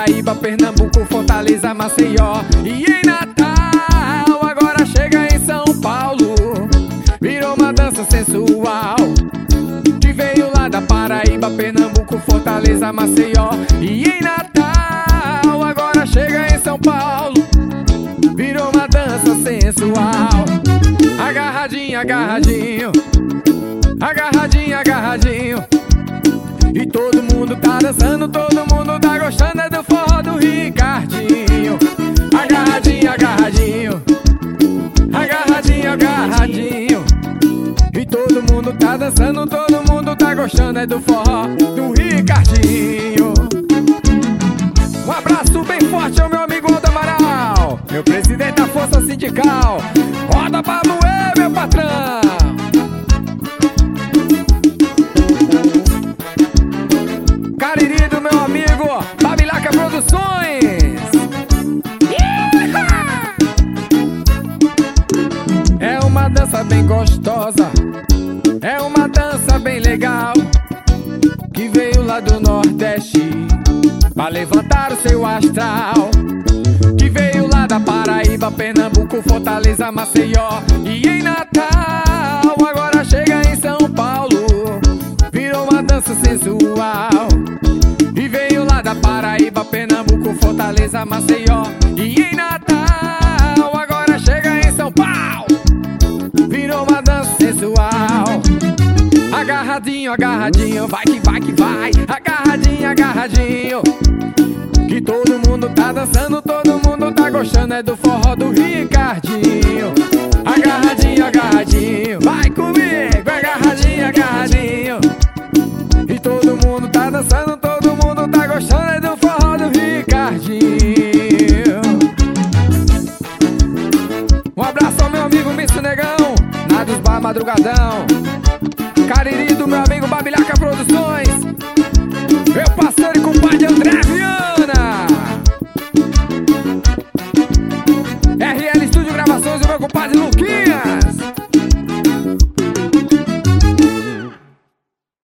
Paraíba, Pernambuco, Fortaleza, Maceió. E em Natal, agora chega em São Paulo. Virou uma dança sensual que veio lá da Paraíba, Pernambuco, Fortaleza, Maceió. E em Natal, agora chega em São Paulo. Virou uma dança sensual. Agarradinho, agarradinho, agarradinho, agarradinho. E todo mundo tá dançando, todo mundo tá gostando é do forró do Ricardinho. Agarradinho, agarradinho, agarradinho, agarradinho. E todo mundo tá dançando, todo mundo tá gostando é do forró do Ricardinho. Um abraço bem forte ao meu amigo Aldo Amaral, meu presidente da Força Sindical. Roda pra moer, meu patrão. Cariri do meu amigo Babilaca Produções. É uma dança bem gostosa, é uma dança bem legal, que veio lá do Nordeste pra levantar o seu astral. Que veio lá da Paraíba, Pernambuco, Fortaleza, Maceió. E em Natal, agora chega em São Paulo. Virou uma dança sensual. E veio lá da Paraíba, Pernambuco, Fortaleza, Maceió. E em Natal, agora chega em São Paulo. Virou uma dança sensual. Agarradinho, agarradinho, vai que vai que vai. Agarradinho, agarradinho. Que todo mundo tá dançando, todo mundo tá gostando é do forró do Ricardinho. Agarradinho, agarradinho, vai comigo. Agarradinho, agarradinho. E todo mundo tá dançando, todo mundo tá gostando é do forró do Ricardinho. Um abraço ao meu amigo Misso Negão, na dos Bar Madrugadão. Cariri do meu amigo Babilaca Produções. Meu parceiro e compadre André Viana. RL Estúdio Gravações, o meu compadre Luquinha.